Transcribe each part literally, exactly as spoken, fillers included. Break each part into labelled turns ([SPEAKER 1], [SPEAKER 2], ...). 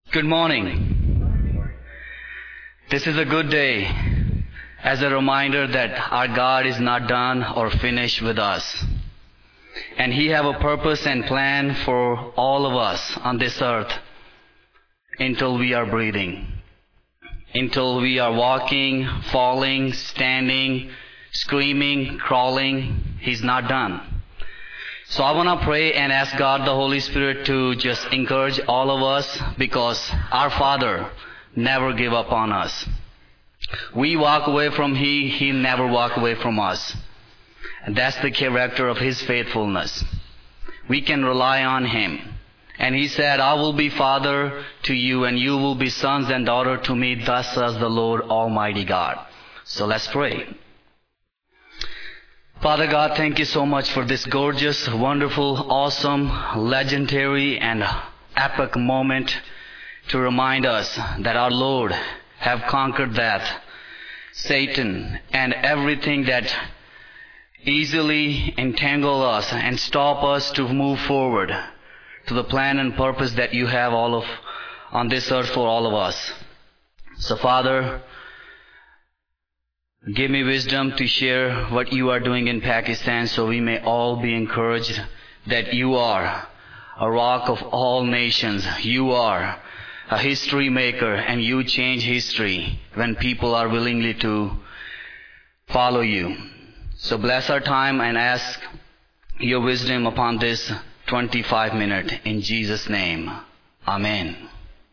[SPEAKER 1] Good morning. This is a good day as a reminder that our God is not done or finished with us. And He have a purpose and plan for all of us on this earth until we are breathing. Until we are walking, falling, standing, screaming, crawling, He's not done. So I want to pray and ask God the Holy Spirit to just encourage all of us, because our Father never give up on us. We walk away from He, He never walk away from us. And that's the character of His faithfulness. We can rely on Him. And He said, I will be Father to you, and you will be sons and daughters to me, thus says the Lord Almighty God. So let's pray. Father God, thank you so much for this gorgeous, wonderful, awesome, legendary, and epic moment to remind us that our Lord have conquered death, Satan, and everything that easily entangle us and stop us to move forward to the plan and purpose that you have all of on this earth for all of us. So Father, give me wisdom to share what you are doing in Pakistan, so we may all be encouraged that you are a rock of all nations. You are a history maker, and you change history when people are willingly to follow you. So bless our time and ask your wisdom upon this twenty-five minute in Jesus' name. Amen.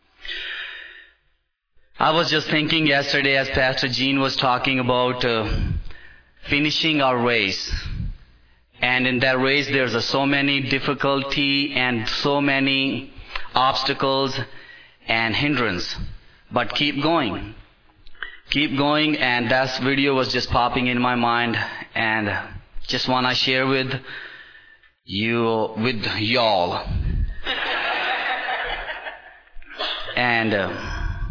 [SPEAKER 1] I was just thinking yesterday as Pastor Gene was talking about uh, finishing our race. And in that race there's uh, so many difficulty and so many obstacles and hindrance. But keep going. Keep going, and that video was just popping in my mind, and just want to share with you, with y'all. And uh,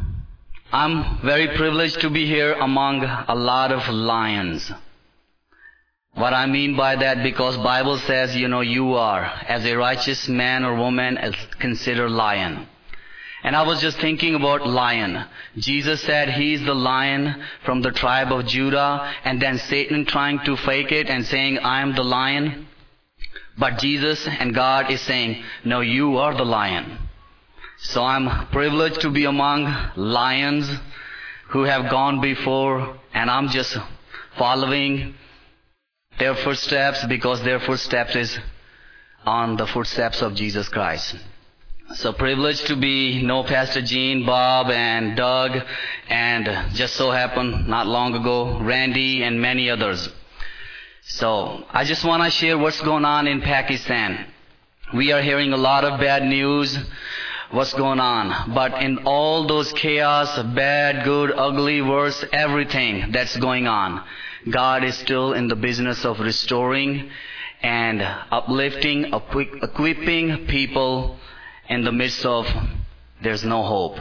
[SPEAKER 1] I'm very privileged to be here among a lot of lions. What I mean by that, because Bible says, you know, you are, as a righteous man or woman, is considered lion. And I was just thinking about lion. Jesus said He's the lion from the tribe of Judah, and then Satan trying to fake it and saying, I am the lion. But Jesus and God is saying, no, you are the lion. So I'm privileged to be among lions who have gone before, and I'm just following their footsteps, because their footsteps is on the footsteps of Jesus Christ. So privileged to be know Pastor Gene, Bob, and Doug, and just so happened not long ago, Randy and many others. So I just want to share what's going on in Pakistan. We are hearing a lot of bad news. What's going on? But in all those chaos, bad, good, ugly, worse, everything that's going on, God is still in the business of restoring and uplifting, equipping people in the midst of there's no hope.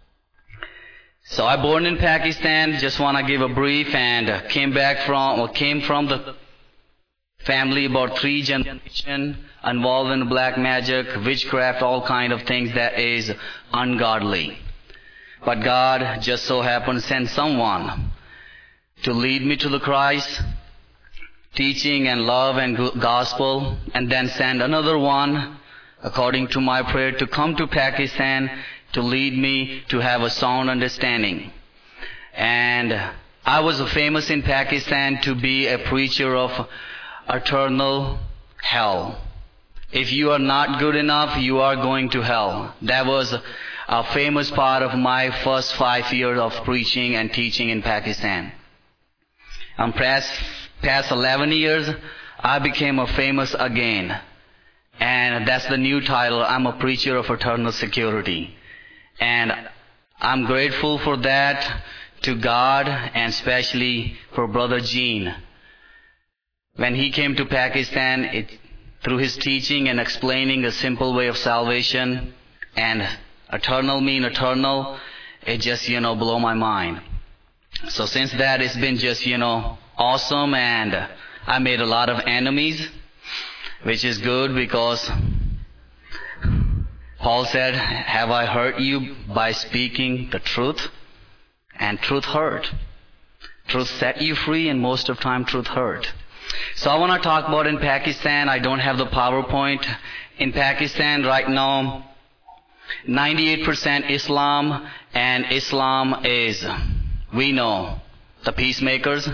[SPEAKER 1] So I born in Pakistan. Just want to give a brief, and came back from or came from the family about three generations involved in black magic, witchcraft, all kind of things that is ungodly. But God just so happened to send someone to lead me to the Christ, teaching and love and gospel, and then send another one, according to my prayer, to come to Pakistan to lead me to have a sound understanding. And I was famous in Pakistan to be a preacher of eternal hell. If you are not good enough, you are going to hell. That was a famous part of my first five years of preaching and teaching in Pakistan. And past, past eleven years, I became a famous again. And that's the new title. I'm a preacher of eternal security. And I'm grateful for that to God, and especially for Brother Gene. When he came to Pakistan, it through his teaching and explaining a simple way of salvation, and eternal mean eternal, it just, you know, blew my mind. So since that, it's been just, you know, awesome, and I made a lot of enemies, which is good, because Paul said, have I hurt you by speaking the truth? And truth hurt. Truth set you free, and most of the time truth hurt. So I want to talk about in Pakistan. I don't have the PowerPoint. In Pakistan right now, ninety-eight percent Islam, and Islam is, we know, the peacemakers.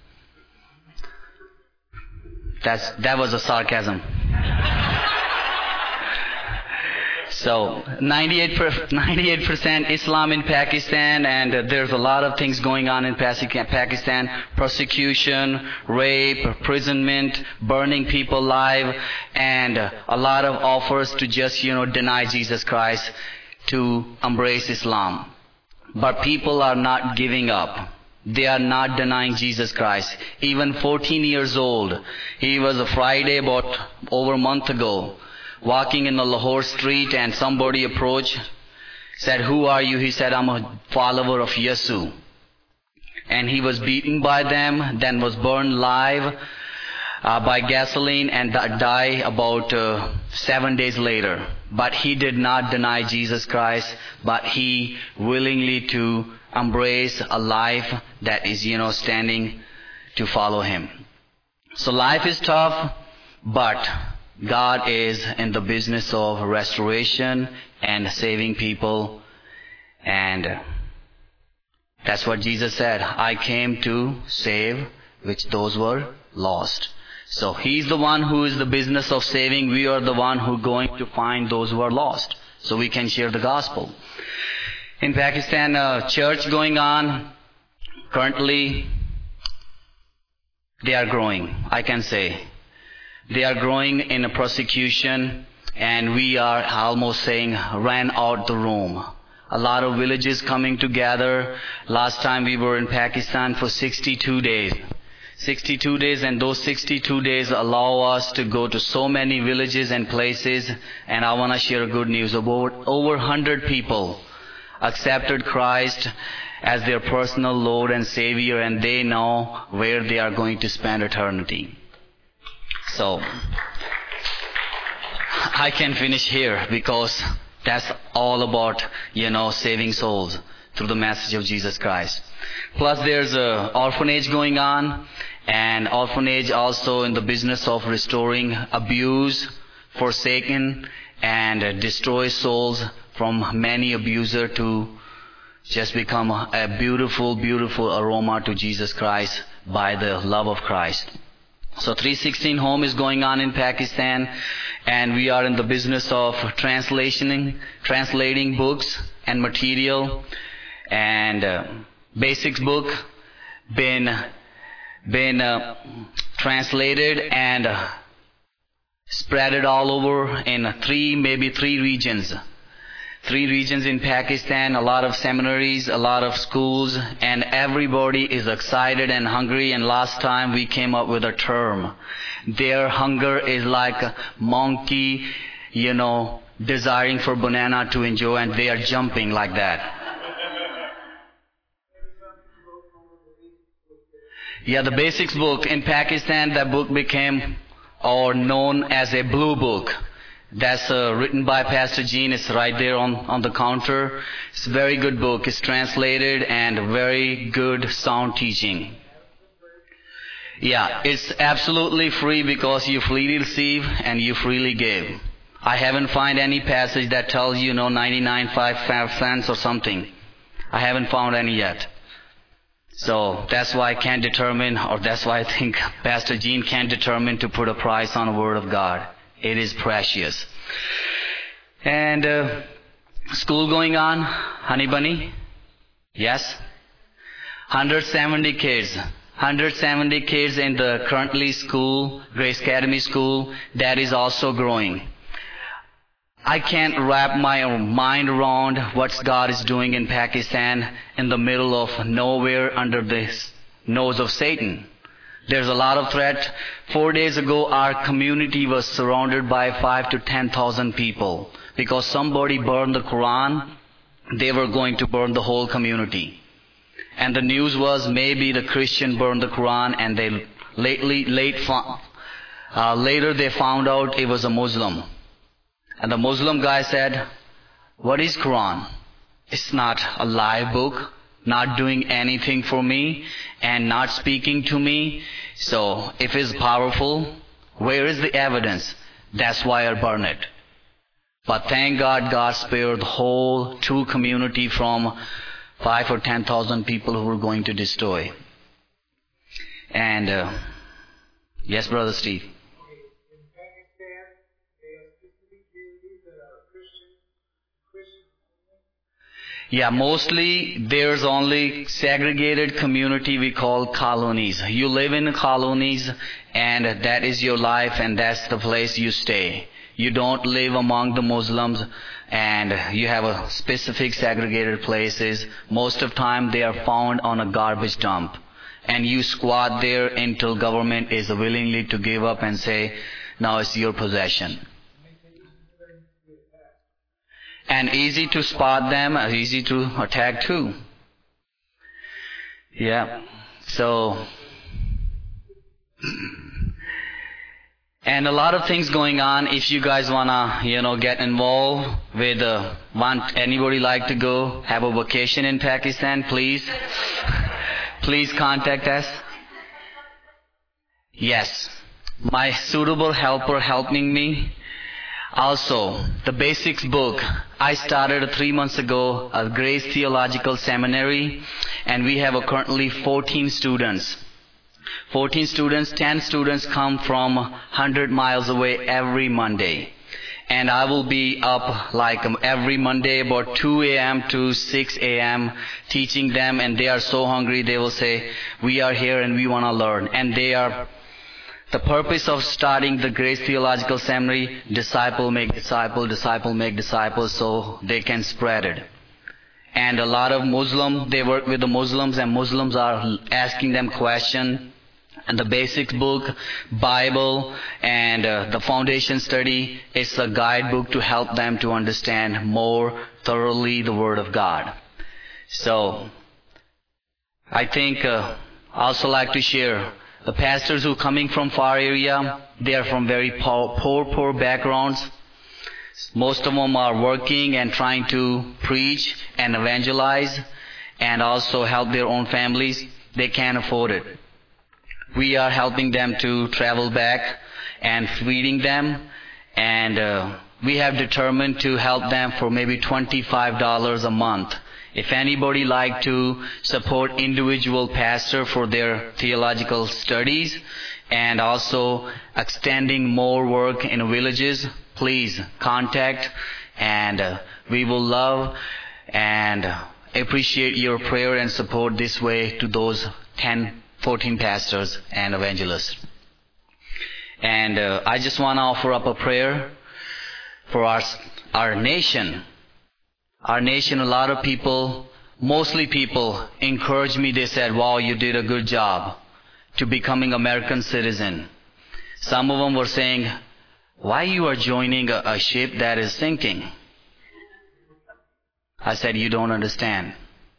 [SPEAKER 1] That's, that was a sarcasm. So, ninety-eight percent Islam in Pakistan, and uh, there's a lot of things going on in Pakistan. Persecution, rape, imprisonment, burning people alive, and uh, a lot of offers to just, you know, deny Jesus Christ, to embrace Islam. But people are not giving up. They are not denying Jesus Christ. Even fourteen years old, he was a Friday about over a month ago, walking in the Lahore street, and somebody approached, said, who are you? He said, I'm a follower of Yesu. And he was beaten by them, then was burned alive uh, by gasoline, and died about uh, seven days later. But he did not deny Jesus Christ, but he willingly to embrace a life that is, you know, standing to follow him. So life is tough, but God is in the business of restoration and saving people. And that's what Jesus said. I came to save which those were lost. So He's the one who is the business of saving. We are the one who are going to find those who are lost, so we can share the gospel. In Pakistan, a church going on. Currently, they are growing, I can say. They are growing in a persecution, and we are almost saying ran out the room. A lot of villages coming together. Last time we were in Pakistan for sixty-two days. sixty-two days, and those sixty-two days allow us to go to so many villages and places. And I want to share good news. About over one hundred people accepted Christ as their personal Lord and Savior, and they know where they are going to spend eternity. So, I can finish here because that's all about, you know, saving souls through the message of Jesus Christ. Plus there's a orphanage going on, and orphanage also in the business of restoring abuse, forsaken, and destroy souls from many abuser to just become a beautiful, beautiful aroma to Jesus Christ by the love of Christ. So three sixteen Home is going on in Pakistan, and we are in the business of translating, translating books and material. And uh, Basics book been been uh, translated and uh, spread it all over in three, maybe three regions. Three regions in Pakistan, a lot of seminaries, a lot of schools, and everybody is excited and hungry. And last time we came up with a term. Their hunger is like a monkey, you know, desiring for banana to enjoy, and they are jumping like that. Yeah, the Basics book in Pakistan, that book became or known as a blue book. That's uh, written by Pastor Gene. It's right there on, on the counter. It's a very good book. It's translated and very good sound teaching. Yeah, it's absolutely free because you freely receive and you freely give. I haven't found any passage that tells you, you know, ninety-nine five cents or something. I haven't found any yet. So that's why I can't determine, or that's why I think Pastor Gene can't determine to put a price on the Word of God. It is precious. And uh, school going on, Honey Bunny? Yes? one hundred seventy kids. one hundred seventy kids in the currently school, Grace Academy School, that is also growing. I can't wrap my mind around what God is doing in Pakistan in the middle of nowhere under the nose of Satan. There's a lot of threat. Four days ago, our community was surrounded by five to ten thousand people because somebody burned the Quran. They were going to burn the whole community, and the news was maybe the Christian burned the Quran, and they lately late uh, later they found out it was a Muslim, and the Muslim guy said, What is Quran? It's not a live book, not doing anything for me and not speaking to me. So if it's powerful, where is the evidence? That's why I burn it. But thank God, God spared the whole true community from five or ten thousand people who were going to destroy. And uh, yes, Brother Steve. Yeah, mostly there's only segregated community we call colonies. You live in colonies and that is your life and that's the place you stay. You don't live among the Muslims and you have a specific segregated places. Most of the time they are found on a garbage dump. And you squat there until government is willingly to give up and say, now it's your possession. And easy to spot them, easy to attack too. Yeah. So, and a lot of things going on. If you guys wanna, you know, get involved with, uh, want anybody like to go have a vacation in Pakistan, please, please contact us. Yes, my suitable helper helping me. Also, the basics book. I started three months ago a Grace Theological Seminary, and we have a currently fourteen students. fourteen students, ten students come from one hundred miles away every Monday. And I will be up like every Monday about two a.m. to six a.m. teaching them, and they are so hungry they will say, we are here and we want to learn. And they are the purpose of starting the Grace Theological Seminary, disciple make disciple, disciple make disciples, so they can spread it. And a lot of Muslims, they work with the Muslims, and Muslims are asking them questions. And the basics book, Bible, and uh, the foundation study is a guidebook to help them to understand more thoroughly the Word of God. So, I think uh, I also like to share the pastors who are coming from far area, they are from very poor, poor, poor backgrounds. Most of them are working and trying to preach and evangelize and also help their own families. They can't afford it. We are helping them to travel back and feeding them, and uh, we have determined to help them for maybe twenty-five dollars a month. If anybody like to support individual pastor for their theological studies and also extending more work in villages, please contact, and uh, we will love and appreciate your prayer and support this way to those ten, fourteen pastors and evangelists. And uh, I just want to offer up a prayer for our, our nation. Our nation, a lot of people, mostly people, encouraged me. They said, wow, you did a good job to becoming American citizen. Some of them were saying, why you are joining a, a ship that is sinking? I said, you don't understand.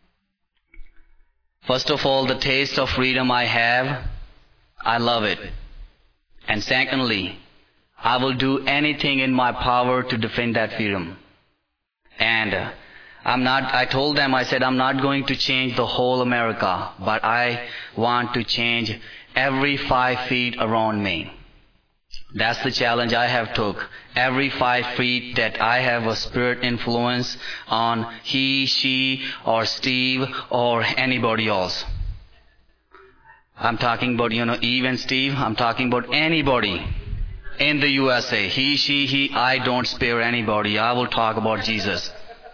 [SPEAKER 1] First of all, the taste of freedom I have, I love it. And secondly, I will do anything in my power to defend that freedom. And uh, I'm not, I told them, I said, I'm not going to change the whole America, but I want to change every five feet around me. That's the challenge I have took. Every five feet that I have a spirit influence on he, she, or Steve, or anybody else. I'm talking about, you know, Eve and Steve. I'm talking about anybody in the U S A. He, she, he, I don't spare anybody. I will talk about Jesus.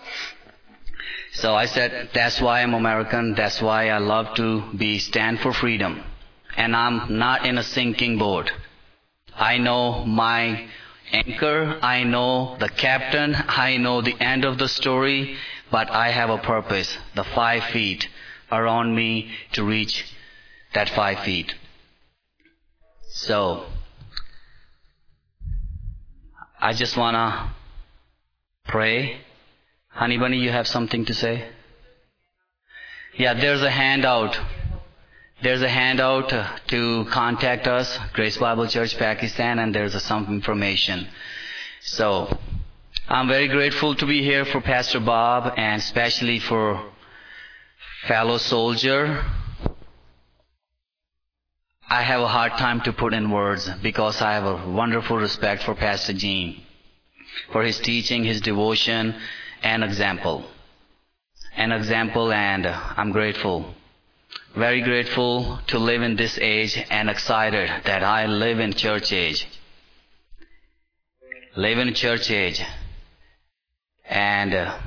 [SPEAKER 1] So I said, that's why I'm American. That's why I love to be stand for freedom. And I'm not in a sinking boat. I know my anchor. I know the captain. I know the end of the story. But I have a purpose, the five feet around me to reach that five feet. So, I just want to pray. Honey Bunny, you have something to say? Yeah, there's a handout. There's a handout to contact us, Grace Bible Church Pakistan, and there's some information. So, I'm very grateful to be here for Pastor Bob and especially for fellow soldier. I have a hard time to put in words because I have a wonderful respect for Pastor Gene, for his teaching, his devotion, and example. An example, and I'm grateful. Very grateful to live in this age and excited that I live in church age. Live in church age. And uh,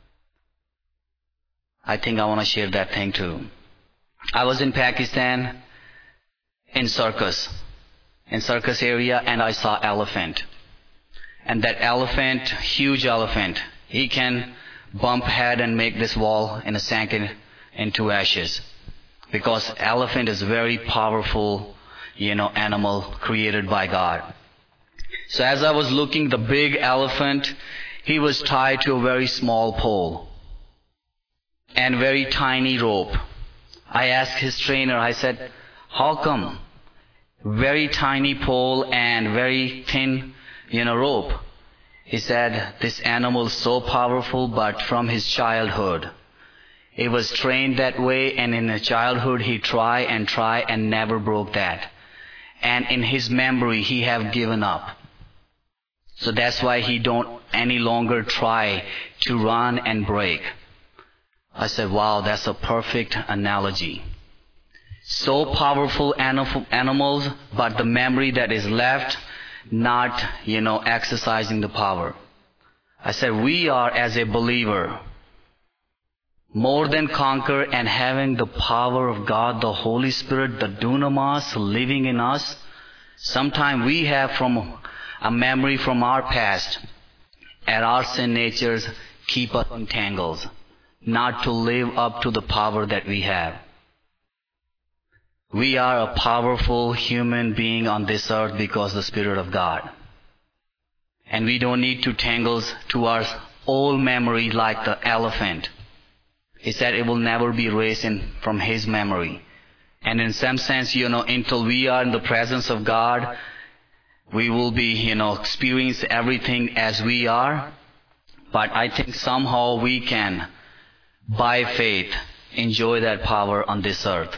[SPEAKER 1] I think I want to share that thing too. I was in Pakistan in circus, in circus area, and I saw elephant. And that elephant, huge elephant, he can bump head and make this wall in a second into ashes. Because elephant is very powerful, you know, animal created by God. So as I was looking, the big elephant, he was tied to a very small pole and very tiny rope. I asked his trainer, I said, how come? Very tiny pole and very thin, you know, rope. He said, this animal is so powerful, but from his childhood. He was trained that way, and in his childhood he tried and tried and never broke that. And in his memory he have given up. So that's why he don't any longer try to run and break. I said, wow, that's a perfect analogy. So powerful animals, but the memory that is left, not, you know, exercising the power. I said, we are as a believer, more than conquer and having the power of God, the Holy Spirit, the dunamis living in us. Sometimes we have from a memory from our past, and our sin natures keep us entangled, not to live up to the power that we have. We are a powerful human being on this earth because of the Spirit of God. And we don't need to tangle to our old memory like the elephant. He said it will never be erased in, from his memory. And in some sense, you know, until we are in the presence of God, we will be, you know, experience everything as we are. But I think somehow we can, by faith, enjoy that power on this earth.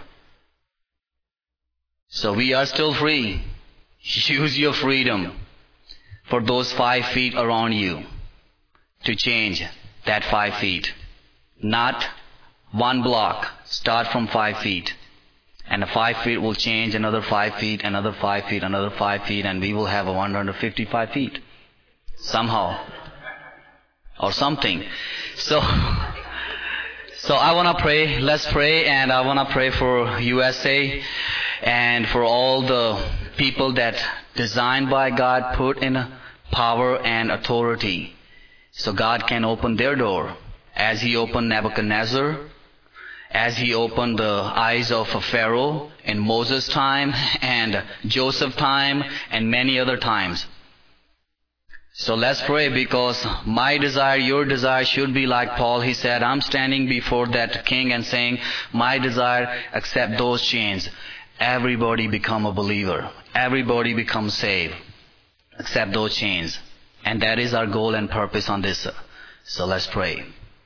[SPEAKER 1] So we are still free. Use your freedom for those five feet around you to change that five feet. Not one block. Start from five feet. And the five feet will change another five feet, another five feet, another five feet, and we will have a one hundred fifty-five feet. Somehow. Or something. So, so I want to pray. Let's pray, and I want to pray for U S A and for all the people that designed by God, put in power and authority. So God can open their door. As He opened Nebuchadnezzar, as He opened the eyes of Pharaoh in Moses' time and Joseph time and many other times. So let's pray, because my desire, your desire should be like Paul. He said, I'm standing before that king and saying, my desire, accept those chains. Everybody become a believer. Everybody become saved. Accept those chains. And that is our goal and purpose on this. So let's pray.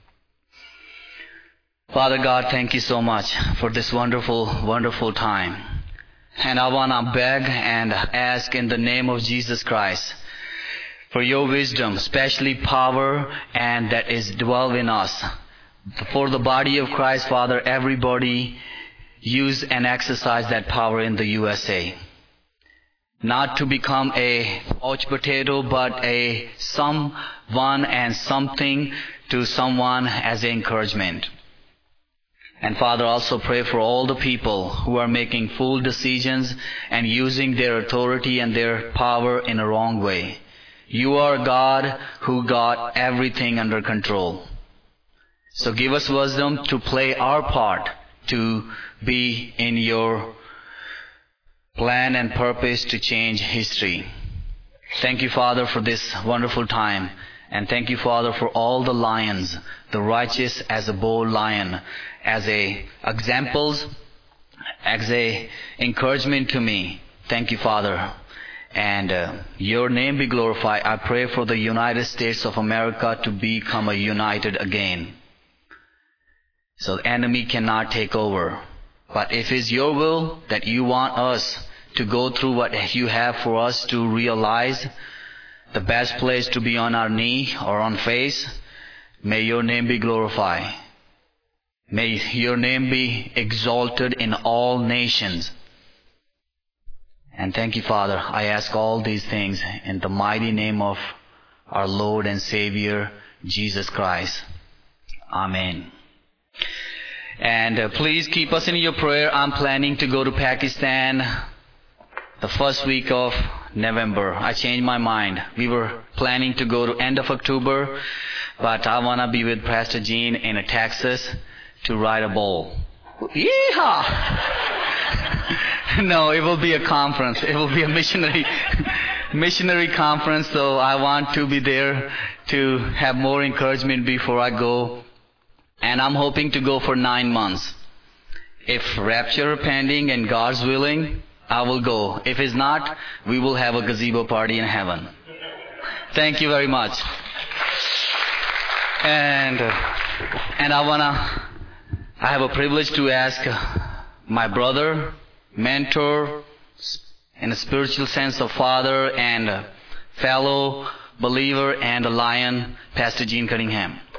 [SPEAKER 1] Father God, thank you so much for this wonderful, wonderful time. And I want to beg and ask in the name of Jesus Christ for your wisdom, especially power, and that is dwell in us. For the body of Christ, Father, everybody use and exercise that power in the U S A. Not to become a couch potato, but a someone and something to someone as an encouragement. And Father, also pray for all the people who are making fool decisions and using their authority and their power in a wrong way. You are God who got everything under control. So give us wisdom to play our part, to be in your plan and purpose to change history. Thank you, Father, for this wonderful time. And thank you, Father, for all the lions, the righteous as a bold lion, as a examples, as a encouragement to me. Thank you, Father. and uh, your name be glorified. I pray for the United States of America to become a united again. So the enemy cannot take over. But if it's your will that you want us to go through what you have for us to realize, the best place to be on our knee or on face, may your name be glorified. May your name be exalted in all nations. And thank you, Father. I ask all these things in the mighty name of our Lord and Savior, Jesus Christ. Amen. And uh, please keep us in your prayer. I'm planning to go to Pakistan the first week of November. I changed my mind. We were planning to go to end of October, but I want to be with Pastor Gene in uh, Texas to ride a bull. Yeehaw! No, it will be a conference. It will be a missionary missionary conference, so I want to be there to have more encouragement before I go. And I'm hoping to go for nine months. If rapture pending and God's willing, I will go. If it's not, we will have a gazebo party in heaven. Thank you very much. And uh, and I wanna, I have a privilege to ask my brother, mentor, in a spiritual sense of father and fellow believer and a lion, Pastor Gene Cunningham.